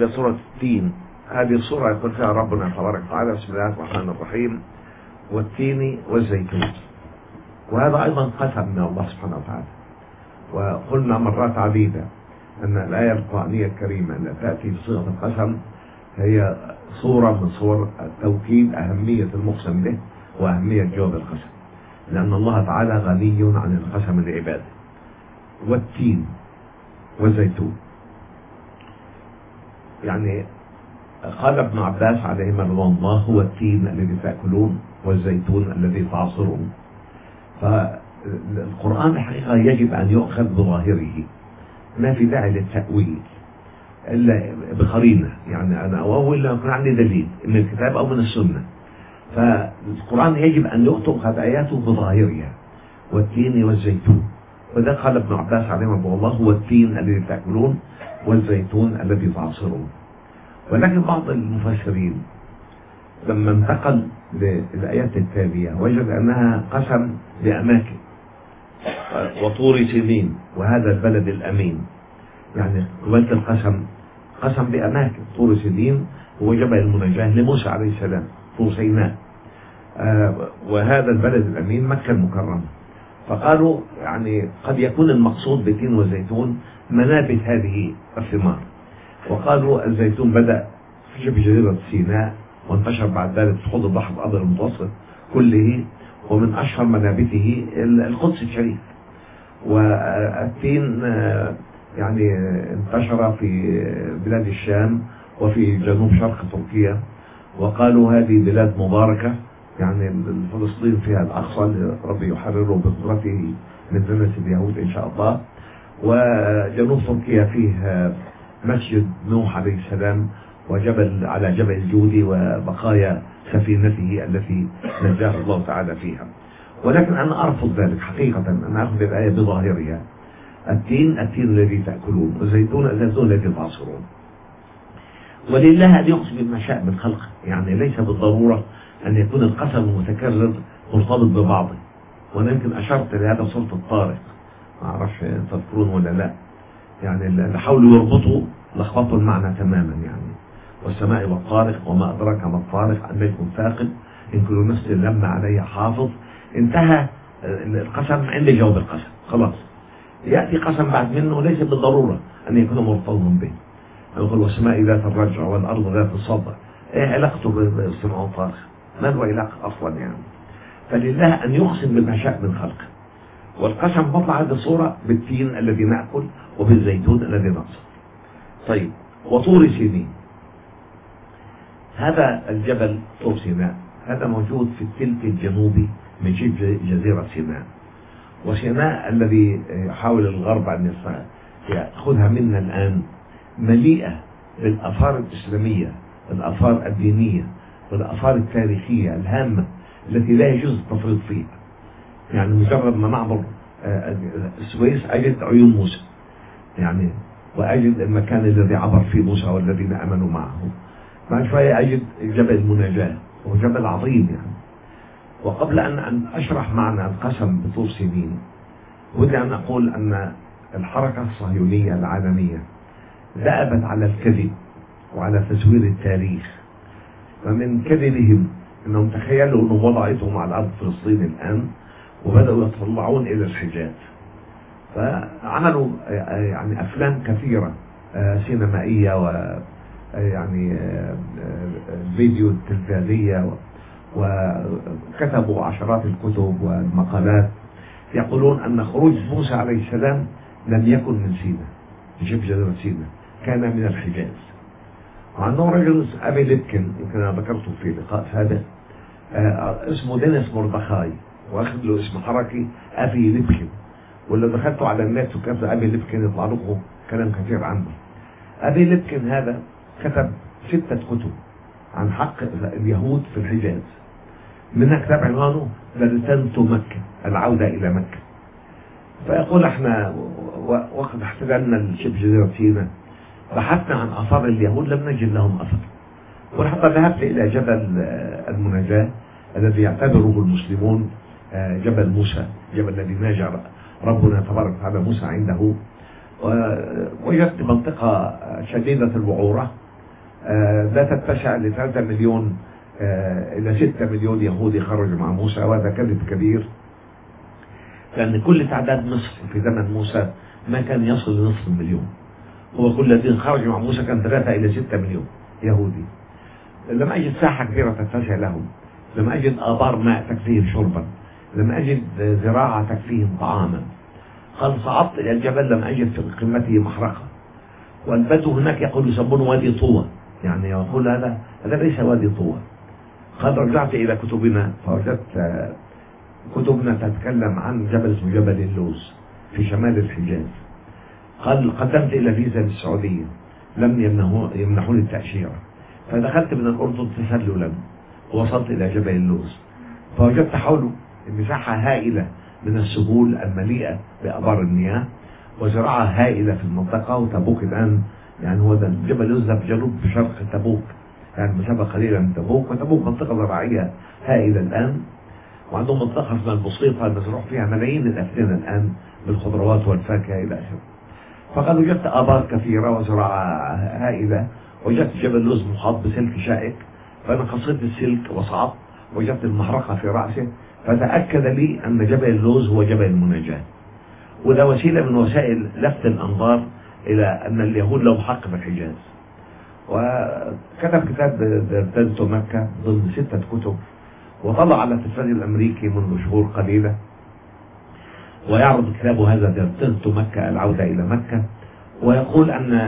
إلى سورة التين. هذه السورة يقول فيها ربنا تبارك وتعالى: بسم الله الرحمن الرحيم، والتين والزيتون. وهذا أيضا قسم من الله سبحانه وتعالى. وقلنا مرات عديدة أن الآية القرآنية الكريمة التي تأتي بصيغة القسم هي صورة من صور توكيد أهمية المقسم به وأهمية جواب القسم، لأن الله تعالى غني عن القسم لعباده. والتين والزيتون، يعني قال ابن عباس عليهما رضوان الله: هو التين الذي تأكلون والزيتون الذي تعصرون. فالقرآن الحقيقة يجب أن يؤخذ بظاهره، ما في داعي للتأويل إلا بقرينة، يعني أنا أول لما يكون عندي دليل من الكتاب أو من السنة. فالقرآن يجب أن يؤخذ آياته بظاهرها: والتين والزيتون. وده قال ابن عباس عليه رضي الله: هو التين الذي تأكلون والزيتون الذي تعصرون. ولكن بعض المفسرين لما انتقل للآيات التالية وجد أنها قسم بأماكن: وطور سينين وهذا البلد الأمين. يعني قبلت القسم قسم بأماكن: طور سينين هو جبل المناجاة لموسى عليه السلام، طور سيناء، وهذا البلد الأمين مكة المكرمة. فقالوا يعني قد يكون المقصود بالتين والزيتون منابت هذه الثمار. وقالوا الزيتون بدأ في جزيرة سيناء وانتشر بعد ذلك في حوض البحر الأبيض المتوسط كله، ومن أشهر منابته القدس الشريف. والتين يعني انتشر في بلاد الشام وفي جنوب شرق تركيا. وقالوا هذه بلاد مباركة، يعني فلسطين فيها الأقصى ربي يحرره بقدرته من ذمة اليهود إن شاء الله. وجنوب تركيا فيه مسجد نوح عليه السلام، وجبل على جبل الجودي وبقايا سفينته التي نجاه الله تعالى فيها. ولكن أنا أرفض ذلك حقيقة، أن أخذ الآية بظاهرها: التين الذي تأكلون والزيتون الذي تعصرون. ولله أن يقسم بما شاء من خلقه، يعني ليس بالضرورة أن يكون القسم المتكرر مرتبط ببعضه. وأنا يمكن أشرت لهذا سورة الطارق، ما أعرفش تذكرون ولا لا. يعني اللي حاولوا يربطوا لخبطوا المعنى تماما. يعني والسماء والطارق وما أدراك ما الطارق النجم الثاقب إن كل نفس لما عليها حافظ. انتهى القسم عند جواب القسم، خلاص. يأتي قسم بعد منه ليس بالضرورة أن يكون مرتبطا به. يقول والسماء ذات الرجع والأرض ذات الصدع، إيه علاقته بالسماء والطارق؟ ما هو علاقة أصلا يعني؟ فلله أن يقسم بما شاء من خلقه. والقسم بطلع هذه الصورة بالتين الذي نأكل وبالزيتون الذي نعصر. طيب، وطور سينين، هذا الجبل طور سيناء هذا موجود في الثلث الجنوبي من شبه جزيرة سيناء. وسيناء الذي يحاول الغرب أن يأخذها منا الآن مليئة بالآثار الإسلامية، الآثار الدينية والآثار التاريخية الهامة التي لا يجوز التفريط فيها. يعني مجرد ما نعبر السويس أجد عيون موسى، يعني وأجد المكان الذي عبر فيه موسى والذين آمنوا معه. بعد شوية أجد جبل المناجاة، وهو جبل عظيم يعني. وقبل أن أشرح معنى القسم بطور سينين، ودي أن أقول أن الحركة الصهيونية العالمية دأبت على الكذب وعلى تزوير التاريخ. فمن كذبهم أنهم تخيلوا أنهم وضعتهم على أرض فلسطين الآن وبدأوا يتطلعون إلى الحجاز. فعملوا يعني أفلام كثيرة سينمائية ويعني فيديو تلفزيونية، وكتبوا عشرات الكتب والمقالات يقولون أن خروج موسى عليه السلام لم يكن من سيناء، من شبه جزيرة سيناء، كان من الحجاز. وعنده رجل أبي ليبكن، يمكن أنا ذكرته في لقاء سابق، اسمه دينيس مردخاي، واخد له اسم حركي أبي ليبكن. واللي دخلته على النت وكتب أبي ليبكن يطلع لكم كلام كثير عنه. أبي ليبكن هذا كتب 6 كتب عن حق اليهود في الحجاز، منها كتاب عنوانه بلتنت مكة، العودة إلى مكة. فيقول احنا وقت احتلالنا شبه جزيرة سيناء بحثنا عن آثار اليهود لم نجد لهم أثر. وحتى ذهبت إلى جبل المناجاة الذي يعتبره المسلمون جبل موسى، جبل الذي ناجى ربنا تبارك وتعالى موسى عنده. ووجدت منطقة شديدة الوعورة لا تتسع ل 3 مليون إلى 6 مليون يهودي خرجوا مع موسى، وهذا كذب كبير، لأن كل تعداد مصر في زمن موسى ما كان يصل لنصف المليون. هو كل الذين خرجوا مع موسى كان 3 إلى 6 مليون يهودي. لم أجد ساحة كبيرة تتسع لهم، لم أجد آبار ماء تكفيهم شربا، لم أجد زراعة تكفيهم طعاما. قال صعدت إلى الجبل لم أجد في قمته محرقة، والبدو هناك يقول يسمونه وادي طوى، يعني يقول هذا ليس وادي طوى. قال رجعت إلى كتبنا فوجدت كتبنا تتكلم عن جبل اسمه جبل اللوز في شمال الحجاز. قال قدمت إلى فيزا للسعودية لم يمنحوني التأشيرة، فدخلت من الأردن تسللا ووصلت إلى جبل اللوز، فوجدت حوله مساحة هائلة من السهول المليئة بآبار المياه وزراعة هائلة في المنطقة. وتبوك الآن يعني هو ده جبل اللوز في جنوب شرق تبوك، يعني مسافة قليلة من تبوك، وتبوك منطقة زراعية هائلة الآن، وعندهم منطقة اسمها البسيطة المزروع فيها ملايين الأفدنة الآن بالخضروات والفاكهة إلى آخره. فقد وجدت آبار كثيرة وزراعة هائلة، وجدت جبل اللوز محاط بسلك شائك، فأنا قصدت السلك وصعدت وجدت المحرقة في رأسه، فتأكد لي أن جبل اللوز هو جبل المناجاة، وده وسيلة من وسائل لفت الأنظار إلى أن اليهود لهم حق في الحجاز. وكتب كتاب دردنة مكة ضمن 6 كتب، وطلع على التلفاز الأمريكي منذ شهور قليلة، ويعرض كتابه هذا دردنة مكة العودة إلى مكة، ويقول أن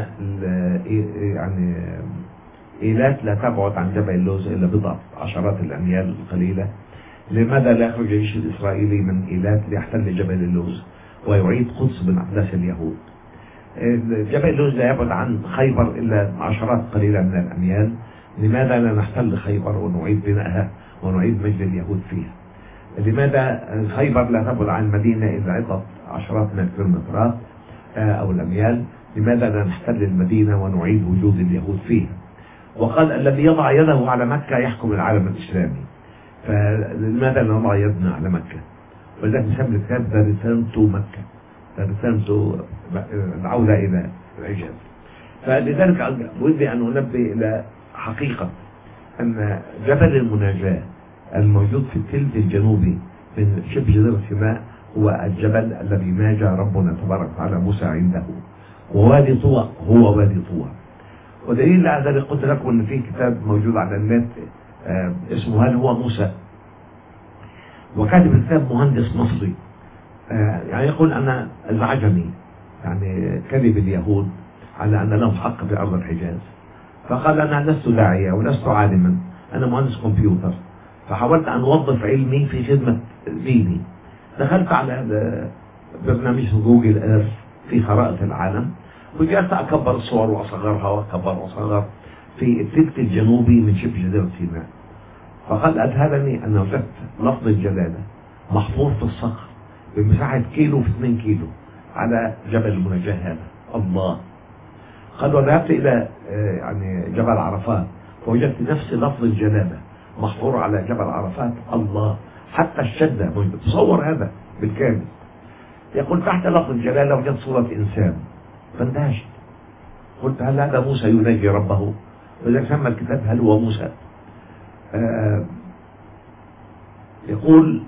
يعني إيلات لا تبعد عن جبل اللوز إلا بضعة عشرات الأميال القليلة. لماذا لا يخرج الجيش الإسرائيلي من إيلات ليحتل جبل اللوز ويعيد قدس من أقداس اليهود؟ جبل اللوز لا يبعد عن خيبر إلا عشرات قليلة من الأميال، لماذا لا نحتل خيبر ونعيد بنائها ونعيد مجد اليهود فيها؟ لماذا خيبر لا تبعد عن المدينة إلا عدة عشرات من الكيلومترات أو الأميال؟ لماذا لا نحتل المدينة ونعيد وجود اليهود فيها؟ وقال الذي يضع يده على مكة يحكم العالم الإسلامي، فلماذا لا نضع يدنا على مكة؟ ولذلك نسمي الكتاب دردنة مكة، دردنة العودة إلى الحجاز. فلذلك ودي أن أنبه إلى حقيقة أن جبل المناجاة الموجود في الثلث الجنوبي من شبه جزيرة سيناء هو الجبل الذي ناجى ربنا تبارك وتعالى موسى عنده، ووادي طوى هو وادي طوى. ودليل على ذلك قلت لكم ان في كتاب موجود على النت اسمه هل هو موسى، وكاتب الكتاب مهندس مصري، يعني يقول انا العجمي، يعني كذب اليهود على ان لهم حق في ارض الحجاز، فقال انا لست داعية ولست عالما، انا مهندس كمبيوتر، فحاولت ان اوظف علمي في خدمة ديني. دخلت على برنامج جوجل ايرث في خرائط العالم، وجلست اكبر الصور واصغرها واكبر واصغر في الثلث الجنوبي من شبه جزيرة سيناء. فقد اذهلني ان وجدت لفظ الجلالة محفور في الصخر بمساحة كيلو في 2 كيلو على جبل المناجاة هذا. الله. قال وذهبت الى يعني جبل عرفات فوجدت نفس لفظ الجلالة محفور على جبل عرفات. الله. حتى الشدة موجود. تصور هذا بالكامل. يقول تحت لفظ الجلالة وجدت صورة انسان، فاندهشت، قلت هل هذا موسى يناجي ربه؟ ولذلك سمى الكتاب هل هو موسى. يقول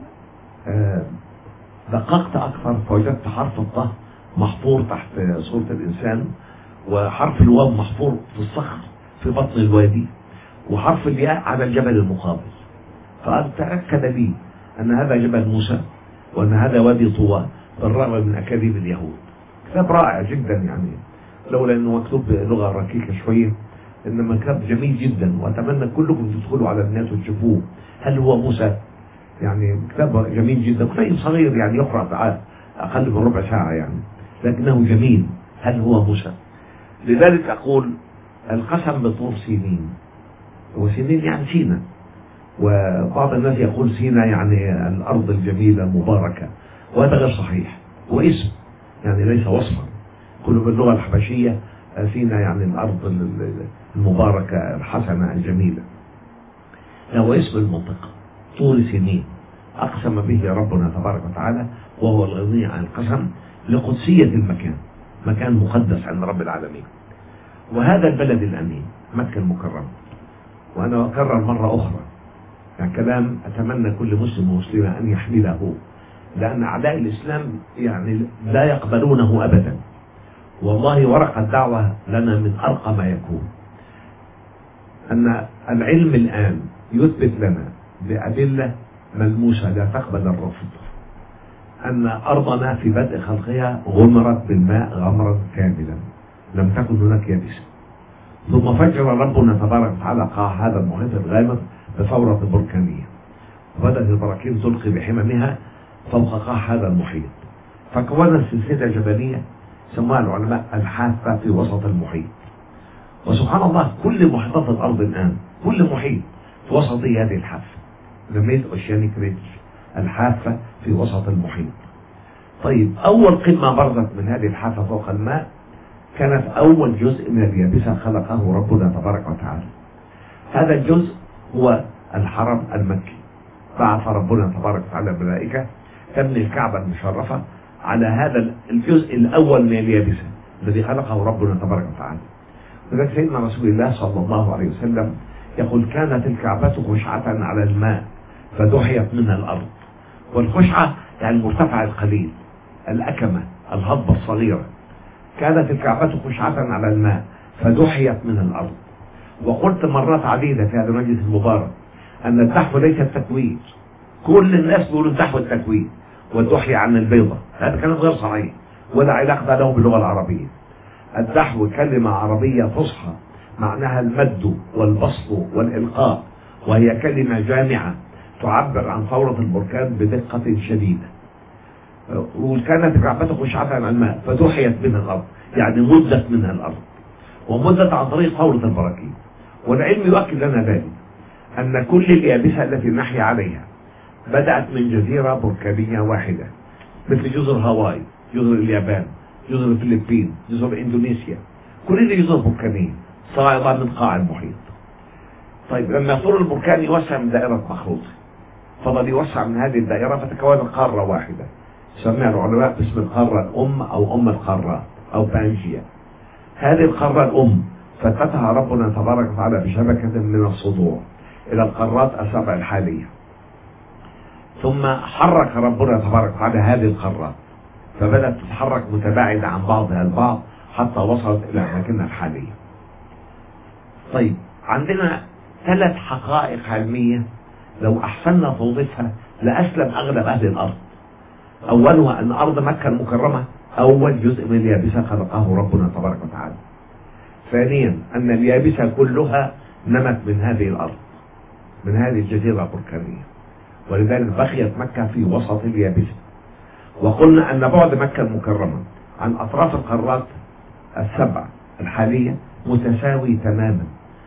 دققت أكثر فوجدت حرف الطه محفور تحت صورة الإنسان، وحرف الواو محفور في الصخر في بطن الوادي، وحرف الياء على الجبل المقابل. فقال تأكد لي أن هذا جبل موسى وأن هذا وادي طوى بالرغم من أكاذيب اليهود. كتاب رائع جدا، يعني لولا أنه مكتوب بلغة ركيكة شوية، إنما كتاب جميل جدا، وأتمنى كلكم تدخلوا على النت وتشوفوه. هل هو موسى؟ يعني كتاب جميل جدا، كتاب صغير يعني يقرأ أقل من ربع ساعة يعني، لكنه جميل. هل هو موسى؟ لذلك أقول القسم بطور سينين، وسينين يعني سينا، وبعض الناس يقول سينا يعني الأرض الجميلة المباركة، وهذا غير صحيح، هو اسم يعني ليس وصفا. كله باللغة الحبشية سينا يعني الأرض المباركة الحسنة الجميلة، هو اسم المنطقة. طول سنين أقسم به ربنا تبارك وتعالى وهو الغني عن القسم لقدسية المكان، مكان مقدس عند رب العالمين. وهذا البلد الأمين مكة المكرمة. وأنا أكرر مرة أخرى يعني كلام أتمنى كل مسلم ومسلمة أن يحمله، لأن أعداء الإسلام يعني لا يقبلونه أبدا. والله ورقة الدعوة لنا من أرقى ما يكون، أن العلم الآن يثبت لنا بأدلة ملموسة لا تقبل الرفض أن أرضنا في بدء خلقها غمرت بالماء غمرا كاملا، لم تكن هناك يابسة. ثم فجر ربنا تبارك وتعالى قاع هذا المحيط الغامر بثورة بركانية، وبدأت البراكين تلقي بحممها فوق قاع هذا المحيط، فكونت سلسلة جبلية سماها العلماء الحافة في وسط المحيط. وسبحان الله كل محيطات الأرض الآن كل محيط في وسط هذه الحافة، لميت أوشيانيك ريدج، الحافة في وسط المحيط. طيب أول قمة برزت من هذه الحافة فوق الماء كانت أول جزء من اليابسة خلقه ربنا تبارك وتعالى. هذا الجزء هو الحرم المكي. بعث ربنا تبارك وتعالى الملائكة تبني الكعبة المشرفة على هذا الجزء الأول من اليابسة الذي خلقه ربنا تبارك وتعالى. لذلك سيدنا رسول الله صلى الله عليه وسلم يقول كانت الكعبة خشعة على الماء فدحيت منها الأرض. والخشعة يعني المرتفع القليل، الأكمة، الهضبة الصغيرة. كانت الكعبة خشعة على الماء فدحيت منها الأرض. وقلت مرات عديدة في هذا المجلس المبارك أن الدحو ليس التكوين. كل الناس بيقولوا الدحو التكوين والدحي عن البيضة، هذا كلام غير صحيح ولا علاقة له باللغة العربية. الدحو كلمة عربية فصحى معناها المد والبسط والإلقاء، وهي كلمة جامعة تعبر عن ثورة البركان بدقة شديدة. وكانت الكعبة خشعة على الماء فدحيت منها الأرض، يعني مدت منها الأرض، ومدت عن طريق ثورة البراكين. والعلم يؤكد لنا ذلك أن كل اليابسة التي نحيا عليها بدأت من جزيرة بركانية واحدة، مثل جزر هاواي، جزر اليابان، جزر الفلبين، جزر إندونيسيا، كل دي جزر بركانية صاعدة من قاع المحيط. طيب لما طول البركان يوسع من دائرة مخروطي فضل يوسع من هذه الدائرة فتكونت قارة واحدة سميها العلماء باسم القارة الأم أو أم القارات أو بانجيا. هذه القارة الأم فتتها ربنا تبارك وتعالى بشبكة من الصدوع إلى القارات السبع الحالية. ثم حرك ربنا تبارك وتعالى هذه القارات فبدأت تتحرك متباعدة عن بعضها البعض حتى وصلت إلى أماكنها الحالية. طيب عندنا 3 حقائق علمية لو أحسننا توظيفها لأسلم أغلب أهل الأرض. أولها أن أرض مكة المكرمة أول جزء من اليابسة خلقه ربنا تبارك وتعالى. ثانيا أن اليابسة كلها نمت من هذه الأرض، من هذه الجزيرة البركانية، ولذلك بقيت مكة في وسط اليابسة. وقلنا أن بعد مكة المكرمة عن أطراف القارات السبع الحالية متساوي تماما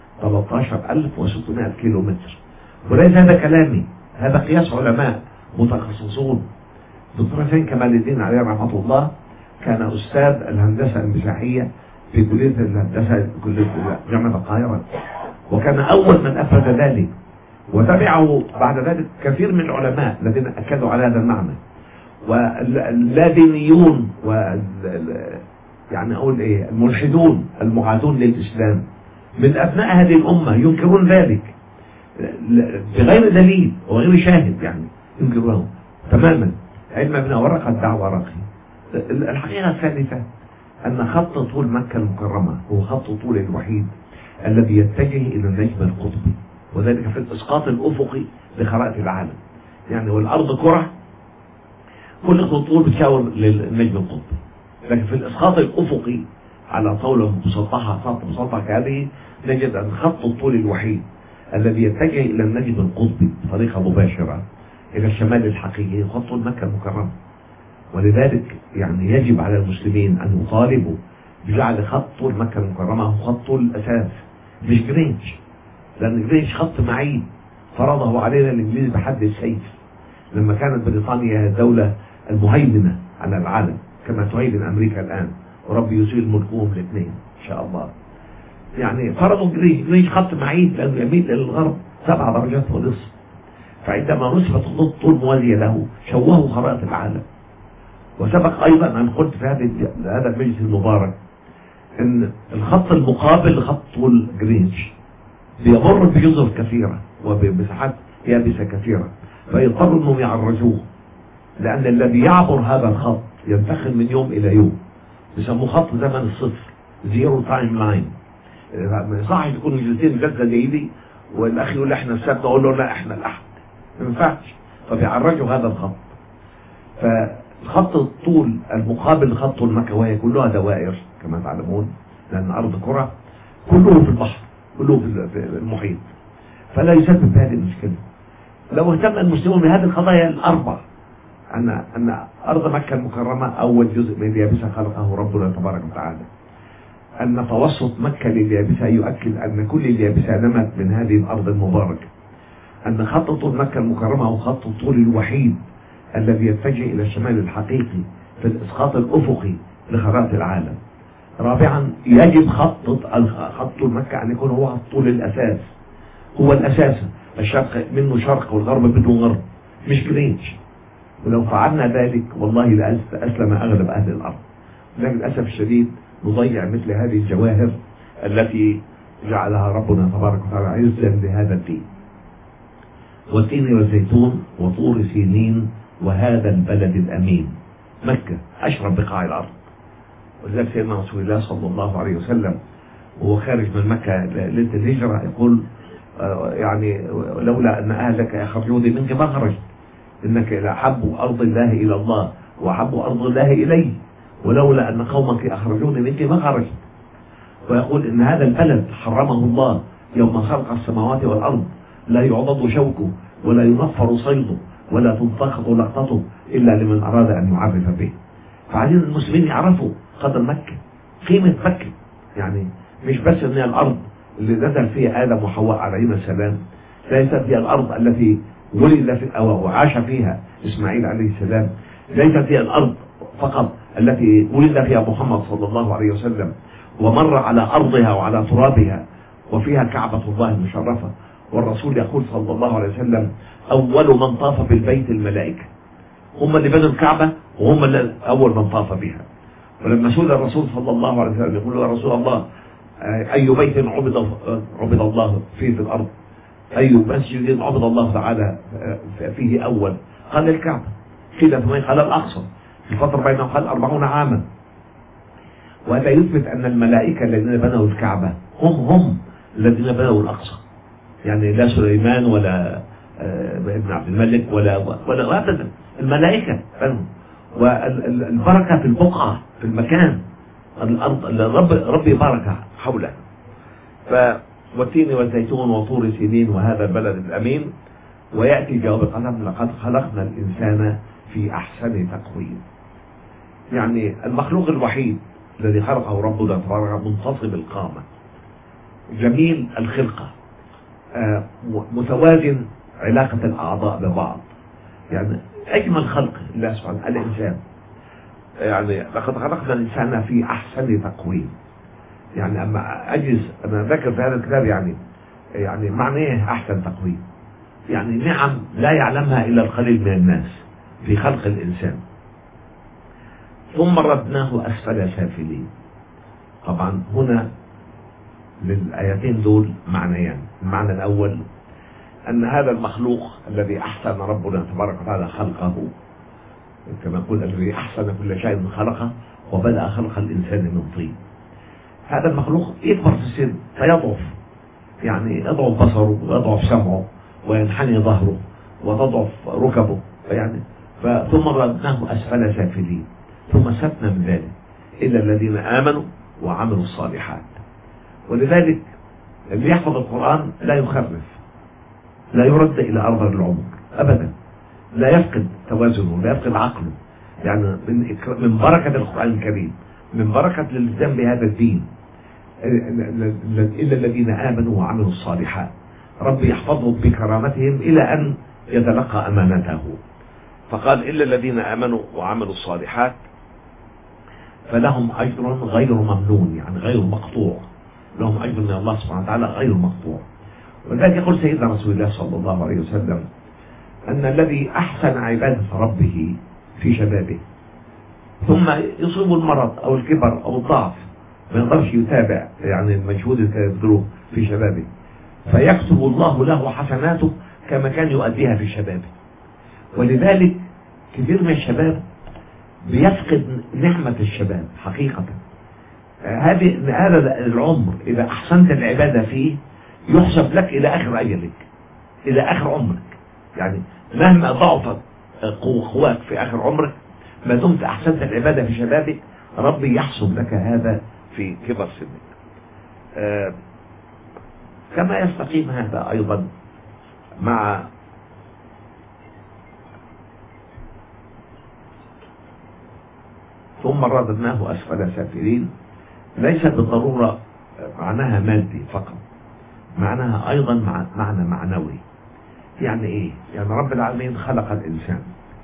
13600 كيلومتر. وليس هذا كلامي، هذا قياس علماء متخصصون. دكتور حسين كمال الدين عليه رحمة الله كان أستاذ الهندسة المساحية في كلية الهندسة كلية جامعة القاهرة، وكان أول من أفرد ذلك، وتبعه بعد ذلك كثير من العلماء الذين أكدوا على هذا المعنى. واللادينيون يعني أقول إيه الملحدون المعادون للإسلام من أبناء هذه الأمة ينكرون ذلك بغير دليل وغير شاهد، يعني ينكرونه تماما. علم ابن ورقة الدعوة راقي. الحقيقة الثالثة أن خط طول مكة المكرمة هو خط طول الوحيد الذي يتجه إلى النجم القطبي، وذلك في الإسقاط الأفقي لخرائط العالم. يعني والأرض كرة كل خطوط بتشاور للنجم القطبي، لكن في الإسقاط الأفقي على طاولة مسطحة خط مسطح كهذه نجد أن خط الطول الوحيد الذي يتجه إلى النجم القطبي بطريقة مباشرة إلى الشمال الحقيقي خط طول مكة المكرمة. ولذلك يعني يجب على المسلمين أن يطالبوا بجعل خط طول مكة المكرمة هو خط طول الأساس مش جرينتش، لأن جرينتش خط معين فرضه علينا الإنجليز بحد السيف لما كانت بريطانيا هي الدولة المهيمنة على العالم كما تهيمن أمريكا الآن، وربي يزيل ملكهم الاثنين إن شاء الله. يعني فرضوا جرينتش خط معين لأنه يميل إلى الغرب 7 درجات ونصف، فعندما نصبت خطوط طول موازية له شوهوا خرائط العالم. وسبق أيضا أن قلت في هذا المجلس المبارك ان الخط المقابل لخط طول جرينتش بيمر بجزر كثيرة وبمساحات يابسة كثيرة، فيضطروا انهم يعرجوه، لان الذي يعبر هذا الخط ينتقل من يوم الى يوم، بيسموه خط زمن الصفر، زيرو تايم لاين. صح يكون جلسين جلسة زي دي والاخ يقول احنا السبت، اقول له لا احنا الاحد، ما ينفعش، فبيعرجوا هذا الخط. فالخط الطول المقابل لخط طول مكة، وهي كلها دوائر كما تعلمون لان ارض كرة، كله في البحر، كله في المحيط، فلا يسبب هذه المشكلة. لو اهتم المسلمون بهذه القضايا الاربع، ان ارض مكة المكرمة اول جزء من اليابسة خلقه ربنا تبارك وتعالى، ان توسط مكة لليابسة يؤكد ان كل اليابسة نمت من هذه الارض المباركة، ان خط طول مكة المكرمة هو خط الطول الوحيد الذي يتجه الى الشمال الحقيقي في الاسقاط الافقي لخرائط العالم. رابعا يجب خط طول مكة ان يكون هو الطول الاساس، هو الاساس، الشرق منه شرق والغرب منه غرب، مش جرينتش. ولو فعلنا ذلك والله لأسلم اغلب اهل الارض، لكن للاسف الشديد نضيع مثل هذه الجواهر التي جعلها ربنا تبارك وتعالى عزا لهذا الدين. والتين والزيتون وطور سينين وهذا البلد الامين. مكة اشرف بقاع الارض، ولذلك سيدنا رسول الله صلى الله عليه وسلم وهو خارج من مكة ليلة الهجرة يقول يعني لولا ان اهلك يخرجوني منك ما خرجت، انك لاحب ارض الله الى الله واحب ارض الله الي، ولولا ان قومك اخرجوني منك ما خرجت. ويقول ان هذا البلد حرمه الله يوم خلق السماوات والارض، لا يعضد شوكه ولا ينفر صيده ولا تنتقط لقطته الا لمن اراد ان يعرف به. فعايزين المسلمين يعرفوا قدر مكة، قيمة مكة، يعني مش بس ان هي الارض اللي نزل فيها ادم وحواء عليهما السلام، ليست هي الارض التي ولد في او عاش فيها اسماعيل عليه السلام، ليست هي الارض فقط التي ولد فيها محمد صلى الله عليه وسلم ومر على ارضها وعلى ترابها وفيها كعبة الله المشرفة، والرسول يقول صلى الله عليه وسلم اول من طاف بالبيت الملائكة، هم اللي بنوا الكعبة وهم اللي اول من طاف بها. ولما سئل الرسول صلى الله عليه وسلم يقول يا رسول الله اي بيت عبد الله فيه في الارض، اي مسجد عبد الله تعالى فيه اول؟ قال الكعبة. قيل ثم قال الاقصى، الفترة بينهم قال 40 عاما. وهذا يثبت ان الملائكة الذين بنوا الكعبة هم الذين بنوا الاقصى، يعني لا سليمان ولا ابن عبد الملك ولا ابدا، الملائكة بنوا. والبركة في البقعة، في المكان، الارض اللي ربي بركة حولها. والتين والزيتون وطور سينين وهذا البلد الامين. وياتي جواب القسم لقد خلقنا الانسان في احسن تقويم، يعني المخلوق الوحيد الذي خلقه ربنا تبارك منتصب القامة، جميل الخلقة، متوازن علاقة الاعضاء ببعض، يعني اجمل خلق الله سبحانه الانسان. يعني لقد خلقنا الانسان في احسن تقويم، يعني اما اجلس انا ذكر في هذا الكتاب يعني معنى ايه احسن تقويم؟ يعني نعم لا يعلمها الا القليل من الناس في خلق الانسان. ثم ردناه اسفل سافلين. طبعا هنا للايتين دول معنيان، المعنى الاول ان هذا المخلوق الذي احسن ربنا تبارك وتعالى خلقه، كما يقول الذي احسن كل شيء خلقه وبدأ خلق الانسان من طين. هذا المخلوق يكبر في السن فيضعف، يعني يضعف بصره ويضعف سمعه وينحني ظهره وتضعف ركبه، يعني ثم ردناه اسفل سافلين. ثم سبنا من ذلك الا الذين امنوا وعملوا الصالحات. ولذلك اللي يحفظ القرآن لا يخرف، لا يرد الى ارض العمر ابدا، لا يفقد توازنه، لا يفقد عقله، يعني من بركة القرآن الكريم، من بركة الالتزام بهذا الدين إلا الذين آمنوا وعملوا الصالحات، ربي يحفظهم بكرامتهم إلى أن يتلقى أمانته. فقال إلا الذين آمنوا وعملوا الصالحات فلهم أجر غير ممنون، يعني غير مقطوع، لهم أجر من الله سبحانه وتعالى غير مقطوع. ولذلك يقول سيدنا رسول الله صلى الله عليه وسلم أن الذي أحسن عبادة ربه في شبابه ثم يصيب المرض أو الكبر أو الضعف ما يقدرش يتابع يعني المجهود اللي كان يبذله في شبابه، فيكتب الله له حسناته كما كان يؤديها في شبابه. ولذلك كثير من الشباب بيفقد نعمة الشباب حقيقة. هذا العمر إذا أحسنت العبادة فيه يحسب لك إلى آخر أجلك، إلى آخر عمرك. يعني مهما ضعفت قواك في آخر عمرك، ما دمت أحسنت العبادة في شبابك ربي يحسب لك هذا في كبر سنك. كما يستقيم هذا أيضا مع ثم رددناه أسفل سافلين، ليس بالضرورة معناها مادي فقط، معناها أيضا معنى معنوي. يعني إيه؟ يعني رب العالمين خلق الإنسان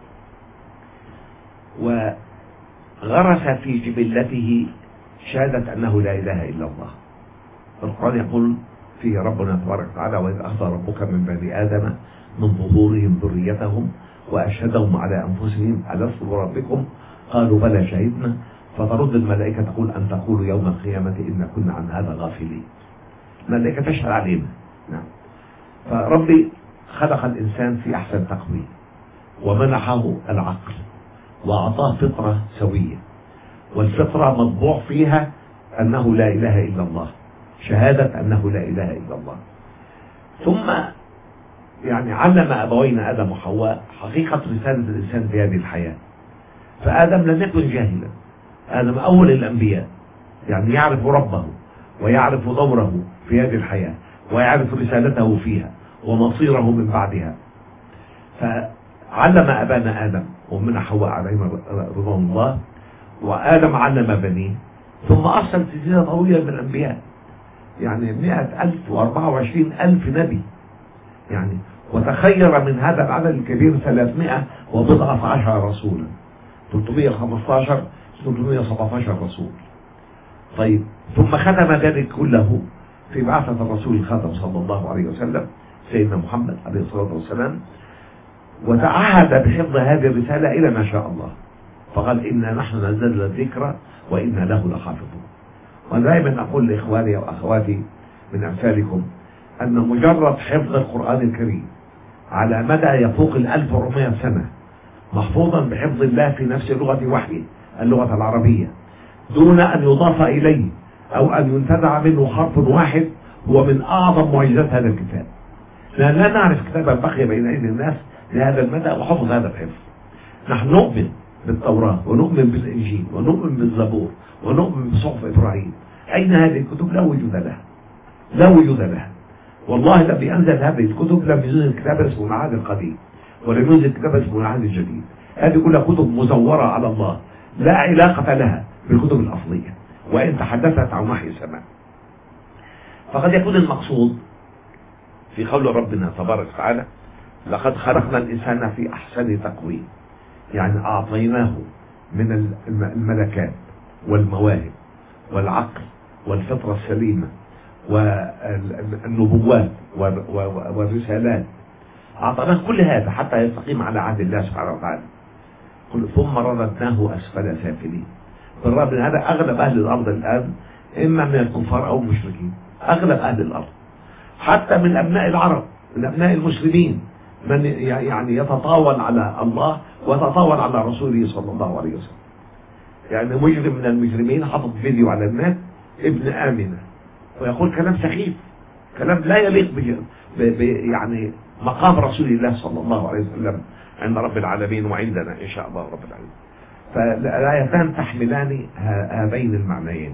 وغرس في جبلته شهادة أنه لا إله إلا الله. القرآن يقول فيه ربنا تبارك وتعالى: وإذ أخذ ربك من بني آدم من ظهورهم ذريتهم وأشهدهم على أنفسهم ألست بربكم قالوا بلى شهدنا فترد الملائكة تقول أن تقولوا يوم القيامة إن كنا عن هذا غافلين. الملائكة تشهد علينا. نعم. فربي خلق الإنسان في أحسن تقويم ومنحه العقل وأعطاه فطرة سوية، والفطرة مطبوع فيها أنه لا إله إلا الله، شهادة أنه لا إله إلا الله. ثم يعني علم أبوينا آدم وحواء حقيقة رسالة الإنسان في هذه الحياة. فآدم لم يكن جاهلا، آدم أول الأنبياء، يعني يعرف ربه ويعرف دوره في هذه الحياة ويعرف رسالته فيها ومصيره من بعدها. فعلم أبانا آدم ومن حواء عليهما رضوان الله، وآدم علم بنيه، ثم أرسل سلسلة طويلة من الأنبياء، يعني 124,000 نبي يعني، وتخير من هذا العدد الكبير 319 رسولا، 315 317 رسول. طيب ثم ختم ذلك كله في بعثة الرسول الخاتم صلى الله عليه وسلم سيدنا محمد عليه الصلاة والسلام، وتعهد بحفظ هذه الرسالة إلى ما شاء الله، فقال إنا نحن نزلنا الذكر وإنا له لحافظون. ودائما أقول لإخواني وأخواتي من أمثالكم أن مجرد حفظ القرآن الكريم على مدى يفوق 1400 سنة محفوظا بحفظ الله في نفس لغة وحيه اللغة العربية دون أن يضاف إليه أو أن ينتزع منه حرف واحد، هو من أعظم معجزات هذا الكتاب. لا نعرف كتابا بقي بين أيدي الناس لهذا المدى وحفظ هذا الحفظ. نحن نؤمن بالتوراة ونؤمن بالإنجيل ونؤمن بالزبور ونؤمن بصحف إبراهيم. أين هذه الكتب؟ لا وجود لها، لا وجود لها. والله لم ينزل هذه الكتب، لم ينزل كتاب اسمه العهد القديم ولم ينزل كتاب اسمه العهد الجديد. هذه كلها كتب مزورة على الله لا علاقة لها بالكتب الأصلية وإن تحدثت عن وحي السماء. فقد يكون المقصود في قول ربنا تبارك وتعالى: لقد خلقنا الإنسان في أحسن تقويم، يعني أعطيناه من الملكات والمواهب والعقل والفطرة السليمة والنبوات والرسالات، أعطيناه كل هذا حتى يستقيم على عهد الله سبحانه وتعالى. ثم رددناه أسفل سافلين. بالرغم من هذا أغلب أهل الأرض الآن إما من الكفار أو المشركين، أغلب أهل الأرض حتى من أبناء العرب من أبناء المسلمين من يعني يتطاول على الله ويتطاول على رسوله صلى الله عليه وسلم. يعني مجرم من المجرمين حطت فيديو على النت ابن آمنة ويقول كلام سخيف، كلام لا يليق يعني مقام رسول الله صلى الله عليه وسلم عند رب العالمين وعندنا إن شاء الله رب العالمين. فالآيتان تحملان هذين المعنيين: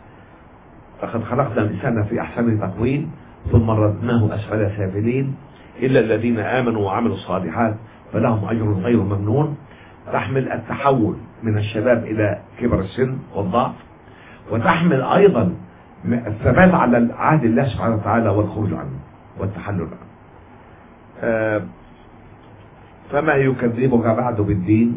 لقد خلقنا الإنسان في أحسن تقويم ثم رددناه أسفل سافلين إلا الذين آمنوا وعملوا الصالحات فلهم أجر غير ممنون. تحمل التحول من الشباب إلى كبر السن والضعف، وتحمل أيضا الثبات على عهد الله سبحانه وتعالى والخروج عنه والتحلل عنه. فما يكذبك بعد بالدين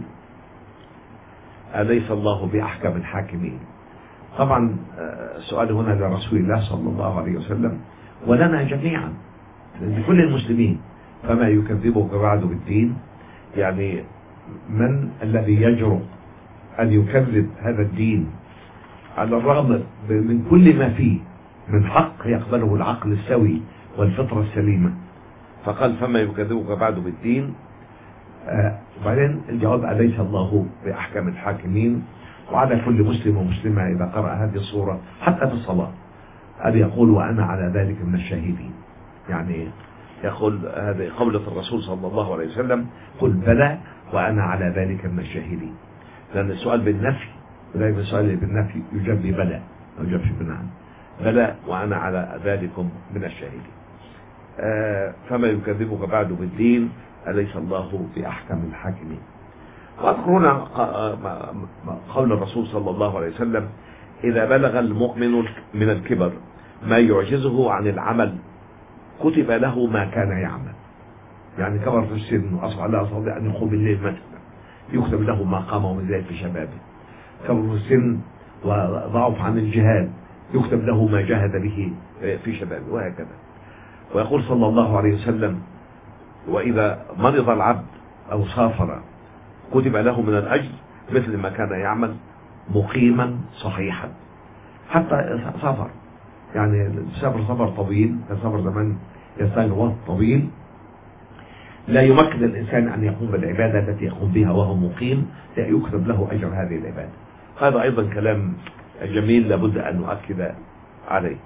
أليس الله بأحكم الحاكمين. طبعا السؤال هنا لرسول الله صلى الله عليه وسلم ولنا جميعا لكل المسلمين: فما يكذبك بعد بالدين، يعني من الذي يجرؤ أن يكذب هذا الدين على الرغم من كل ما فيه من حق يقبله العقل السوي والفطرة السليمة. فقال فما يكذبك بعد بالدين. وبعدين الجواب أليس الله بأحكم الحاكمين. وعلى كل مسلم ومسلمة إذا قرأ هذه الصورة حتى في الصلاة أن يقول وأنا على ذلك من الشاهدين. يعني يقول هذه قولة الرسول صلى الله عليه وسلم قل بلى وأنا على ذلك من الشاهدين. لأن السؤال بالنفي ولكن السؤال بالنفي يجب بلى أو يجب بنعم. بلى وأنا على ذلكم من الشاهدين. فما يكذبك بعد بالدين أليس الله بأحكم الحاكمين. وأذكرون قول الرسول صلى الله عليه وسلم إذا بلغ المؤمن من الكبر ما يعجزه عن العمل كتب له ما كان يعمل. يعني كبر في السن وأصبح لا يستطيع أن يقوم الليل مثلا يكتب له ما قامه من ذلك في شبابه. كبر في السن وضعف عن الجهاد يكتب له ما جاهد به في شبابه وهكذا. ويقول صلى الله عليه وسلم وإذا مرض العبد أو سافر كتب له من الأجر مثل ما كان يعمل مقيما صحيحا. حتى سفر يعني سفر طويل كسفر زمان يستغرق وقت طويل لا يمكن الإنسان أن يقوم بالعبادة التي يقوم بها وهو مقيم لا يكتب له أجر هذه العبادة. هذا أيضا كلام جميل لابد أن نؤكد عليه.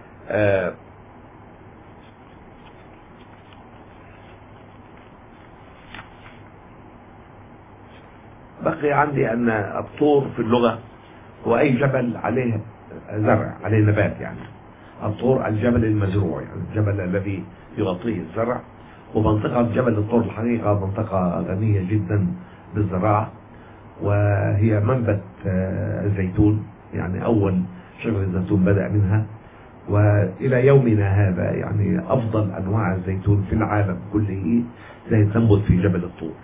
بقي عندي أن الطور في اللغة هو أي جبل عليه زرع عليه نبات. يعني الطور الجبل المزروع يعني الجبل الذي يغطيه الزرع. ومنطقة جبل الطور الحقيقة منطقة غنية جدا بالزراعة وهي منبت الزيتون. يعني أول شجر الزيتون بدأ منها وإلى يومنا هذا يعني أفضل أنواع الزيتون في العالم كله تنبت في جبل الطور.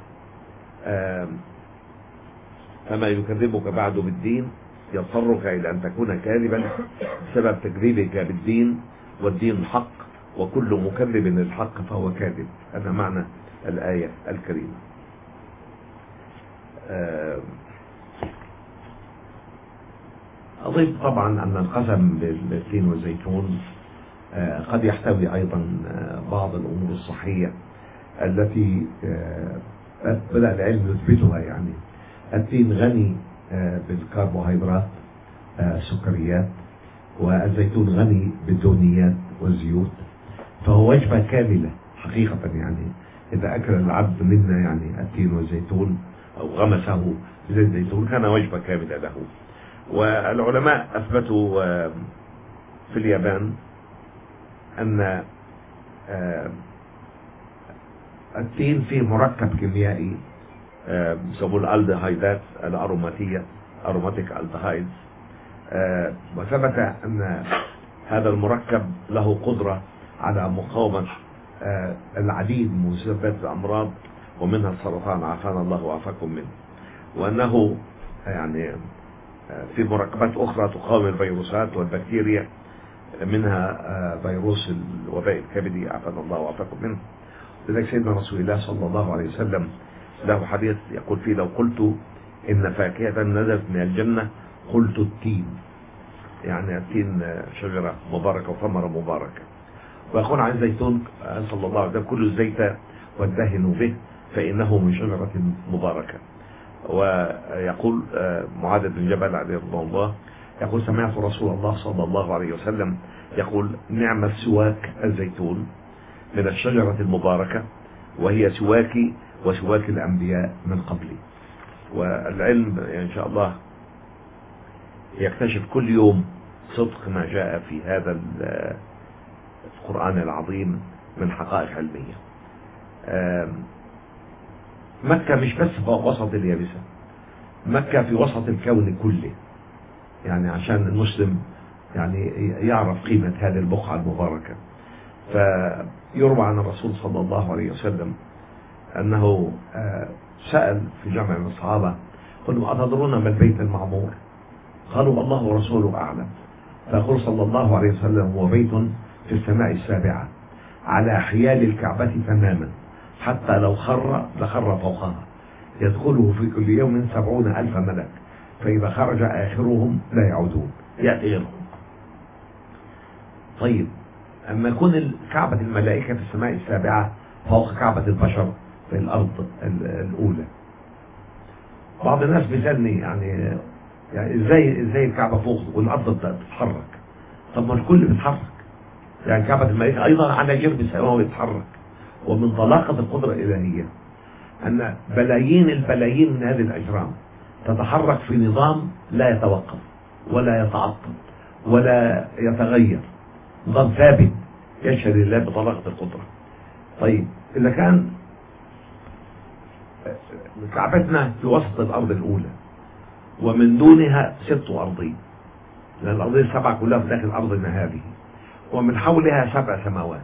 فما يكذبك بعد بالدين يضطرك إلى أن تكون كاذبا بسبب تكذيبك بالدين والدين حق وكل مكذب للحق فهو كاذب. هذا معنى الآية الكريمة. أضيف طبعا أن القسم بالتين والزيتون قد يحتوي أيضا بعض الأمور الصحية التي بدأ العلم يثبتها. يعني التين غني بالكربوهيدرات السكريات والزيتون غني بالدهنيات والزيوت. فهو وجبة كاملة حقيقة. يعني إذا أكل العبد منا يعني التين والزيتون أو غمسه بزيت الزيتون كان وجبة كاملة له. والعلماء أثبتوا في اليابان أن التين فيه مركب كيميائي يسموه الالدهايدات الأروماتية أروماتيك الدهايد. وثبت أن هذا المركب له قدرة على مقاومة العديد من مسببات الأمراض ومنها السرطان عافانا الله وعافاكم منه. وأنه يعني في مركبات أخرى تقاوم الفيروسات والبكتيريا منها فيروس الوباء الكبدي عافانا الله وعافاكم منه. لذلك سيدنا رسول الله صلى الله عليه وسلم له حديث يقول فيه لو قلت إن فاكهة نزلت من الجنة قلت التين. يعني التين شجرة مباركة وثمرة مباركة. ويقول عن الزيتون صلى الله عليه وسلم كل الزيت وادهنوا به فإنه من شجرة مباركة. ويقول معاذ بن جبل عليه رضوان الله يقول سمعت رسول الله صلى الله عليه وسلم يقول نعم السواك الزيتون من الشجرة المباركة وهي سواكي وسواك الأنبياء من قبلي. والعلم إن شاء الله يكتشف كل يوم صدق ما جاء في هذا القرآن العظيم من حقائق علمية. مكة مش بس في وسط اليابسة، مكة في وسط الكون كله. يعني عشان المسلم يعني يعرف قيمة هذه البقعة المباركة. فيروى عن الرسول صلى الله عليه وسلم أنه سأل في جمع من الصحابة قالوا أتدرون ما البيت المعمور؟ قالوا الله ورسوله أعلم. فيقول صلى الله عليه وسلم هو بيت في السماء السابعة على حيال الكعبة تماما حتى لو خر لخر فوقها يدخله في كل يوم 70,000 ملك فإذا خرج آخرهم لا يعودون، يأتي غيرهم. طيب أما يكون كعبة الملائكة في السماء السابعة فوق كعبة البشر في الأرض الأولى، بعض الناس بيسألني يعني ازاي الكعبة فوق والأرض بتتحرك؟ طب ما الكل بيتحرك، يعني كعبة الملائكة أيضا على جرم السماء يتحرك. ومن طلاقة القدرة الإلهية أن بلايين البلايين من هذه الأجرام تتحرك في نظام لا يتوقف ولا يتعطل ولا يتغير، نظام ثابت يشهد الله بطلاقة القدرة. طيب إذا كان كعبتنا في وسط الأرض الأولى ومن دونها 6 أرضين، لأن الأرضين السبعة كلها في داخل أرضنا هذه، ومن حولها 7 سماوات،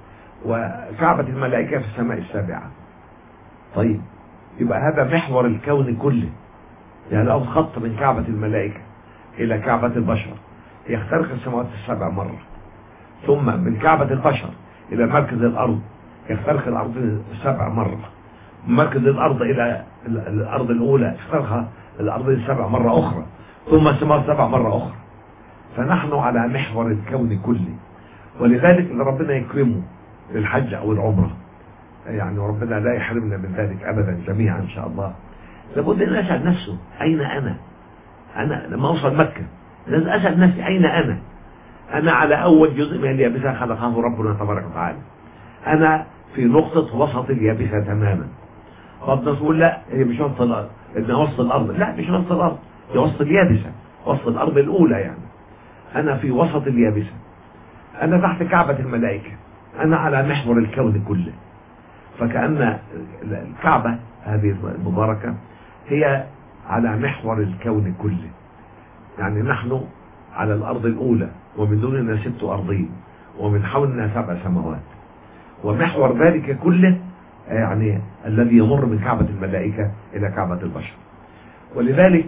وكعبة الملائكة في السماء السابعة. طيب يبقى هذا محور الكون كله، يعني لو خط من كعبة الملائكة إلى كعبة البشر يخترق السماوات ال7 مرة، ثم من كعبة البشر إلى مركز الأرض يخترق الأرض 7 مرة، من مركز الأرض إلى الأرض الأولى يخترق الأرض 7 مرة أخرى، ثم السماوات 7 مرة أخرى. فنحن على محور الكون كله، ولذلك اللي ربنا يكرمه للحج أو العمرة، يعني ربنا لا يحرمنا من ذلك أبدا جميعا إن شاء الله، لابد أن أسأل نفسه أين أنا لما أوصل مكة لازم أسأل نفسي أين أنا على أول جزء من اليابسة خلقه ربنا تبارك وتعالى، أنا في نقطة وسط اليابسة تماما. قد نقول لا هي مش وسط الأرض، إنها وسط الأرض، لا مش وسط الأرض، هي وسط اليابسة، وسط الأرض الأولى، يعني أنا في وسط اليابسة، أنا تحت كعبة الملائكة، أنا على محور الكون كله. فكأن الكعبة هذه المباركة هي على محور الكون كله، يعني نحن على الأرض الأولى ومن دوننا 6 أرضين ومن حولنا 7 سماوات، ومحور ذلك كله يعني الذي يمر من كعبة الملائكة إلى كعبة البشر. ولذلك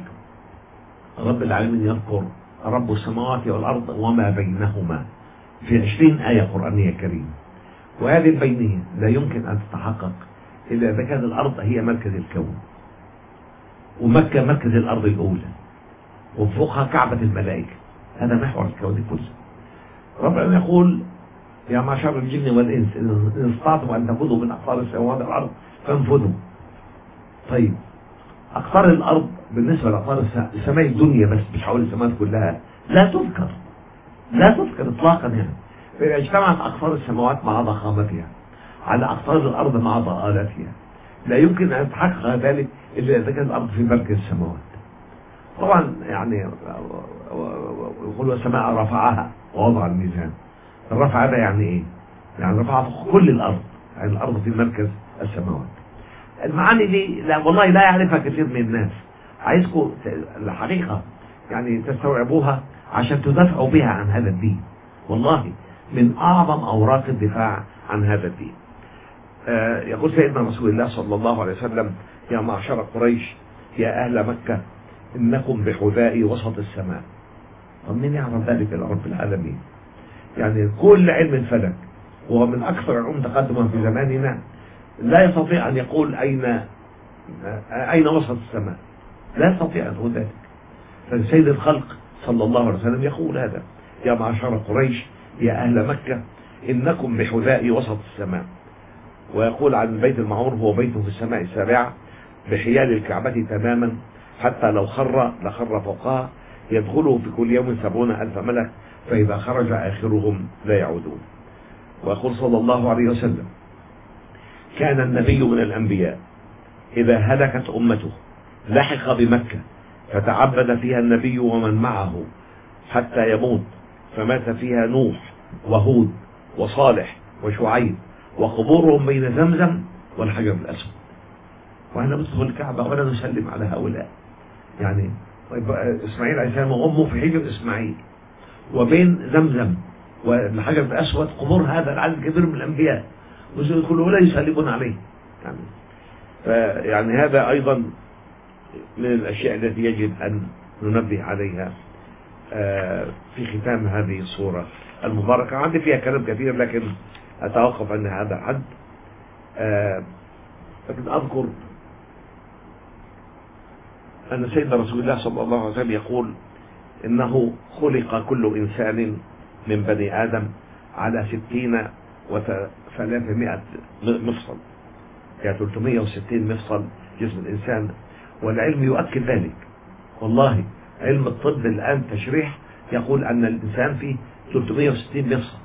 رب العالمين يذكر رب السماوات والأرض وما بينهما في 20 آية قرآنية كريمة، وهذه البينية لا يمكن أن تتحقق إلا إذا كانت الأرض هي مركز الكون، ومكة مركز الأرض الأولى، وفوقها كعبة الملائكة، هذا محور الكون كله. ربنا يقول يا معشر الجن والإنس إن استطعتم أن تنفذوا من أقطار السماوات والأرض فانفذوا. طيب أقطار الأرض بالنسبة لأقطار السماء الدنيا بس، مش حول السماوات كلها، لا تذكر إطلاقا، يعني فإذا اجتمعت أقطار السماوات مع ضخامتها على أقطار الأرض مع ضآلتها لا يمكن أن يتحقق ذلك إلا إذا كانت الأرض في مركز السماوات. طبعا يعني يقول السماء رفعها ووضع الميزان، الرفع هذا يعني إيه؟ يعني رفع كل الأرض، يعني الأرض في مركز السماوات. المعاني دي لا والله لا يعرفها كثير من الناس، عايزكم الحقيقة يعني تستوعبوها عشان تدافعوا بها عن هذا الدين، والله من أعظم أوراق الدفاع عن هذا الدين. يقول سيدنا رسول الله صلى الله عليه وسلم يا معشر قريش يا أهل مكة إنكم بحذاء وسط السماء. طب مين يعرف ذلك إلا رب العالمين؟ يعني كل علم الفلك وهو من أكثر العلوم تقدما في زماننا لا يستطيع أن يقول أين وسط السماء، لا يستطيع أن يقول ذلك. فسيد الخلق صلى الله عليه وسلم يقول هذا يا معشر قريش يا أهل مكة إنكم بحذاء وسط السماء، ويقول عن البيت المعمور هو بيت في السماء السابعة بحيال الكعبة تماما، حتى لو خر لخر فوقها، يدخله في كل يوم 70,000 ملك، فإذا خرج آخرهم لا يعودون. ويقول صلى الله عليه وسلم كان النبي من الأنبياء إذا هلكت أمته لحق بمكة فتعبد فيها النبي ومن معه حتى يموت، فمات فيها نوح وهود وصالح وشعيب، وقبورهم بين زمزم والحجر الأسود. وأنا ندخل الكعبة ولا نسلم على هؤلاء، يعني طيب إسماعيل عليه السلام وأمه في حجر إسماعيل وبين زمزم والحجر الأسود قبور هذا العدد الكبير من الأنبياء، ويدخلوا ولا يسلمون عليه. يعني هذا أيضا من الأشياء التي يجب أن ننبه عليها في ختام هذه الصورة المباركة. عندي فيها كلام كثير لكن أتوقف عن هذا الحد. لكن أذكر أن سيدنا رسول الله صلى الله عليه وسلم يقول إنه خلق كل إنسان من بني آدم على 60 و300 مفصل، يعني 360 مفصل جسم الإنسان، والعلم يؤكد ذلك. والله علم الطب الآن تشريح يقول أن الإنسان فيه 360 مفصل.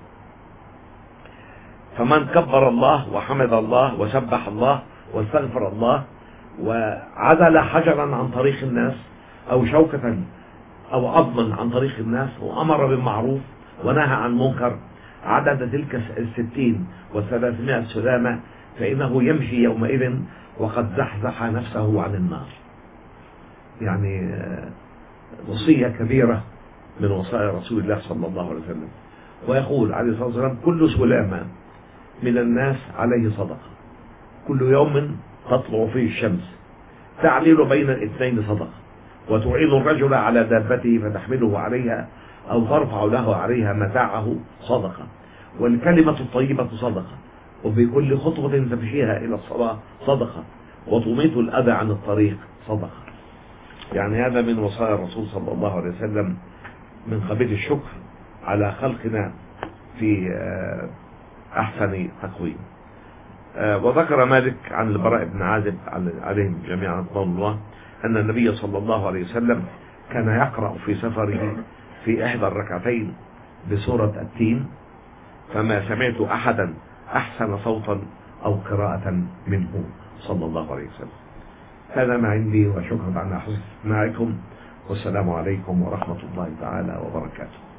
فمن كبر الله وحمد الله وسبح الله واستغفر الله وعدل حجرا عن طريق الناس أو شوكة أو عظما عن طريق الناس وأمر بالمعروف ونهى عن منكر عدد تلك 60 و300 سلامة، فإنه يمشي يومئذ وقد زحزح نفسه عن النار. يعني وصية كبيرة من وصايا رسول الله صلى الله عليه وسلم. ويقول عليه الصلاة والسلام كل سلامة من الناس عليه صدقة، كل يوم تطلع فيه الشمس تعليل بين الاثنين صدقة، وتعين الرجل على دابته فتحمله عليها أو ترفع له عليها متاعه صدقة، والكلمة الطيبة صدقة، وبكل خطوة تمشيها إلى الصلاة صدقة، وتميت الأذى عن الطريق صدقة. يعني هذا من وصايا الرسول صلى الله عليه وسلم من قبيل الشكر على خلقنا في أحسن تقويم. وذكر مالك عن البراء بن عازب عليهم جميعا رضوان الله أن النبي صلى الله عليه وسلم كان يقرأ في سفره في إحدى الركعتين بسورة التين، فما سمعت أحدا أحسن صوتا أو قراءة منه صلى الله عليه وسلم. هذا ما عندي، وشكرا على حسن استماعكم، والسلام عليكم ورحمة الله تعالى وبركاته.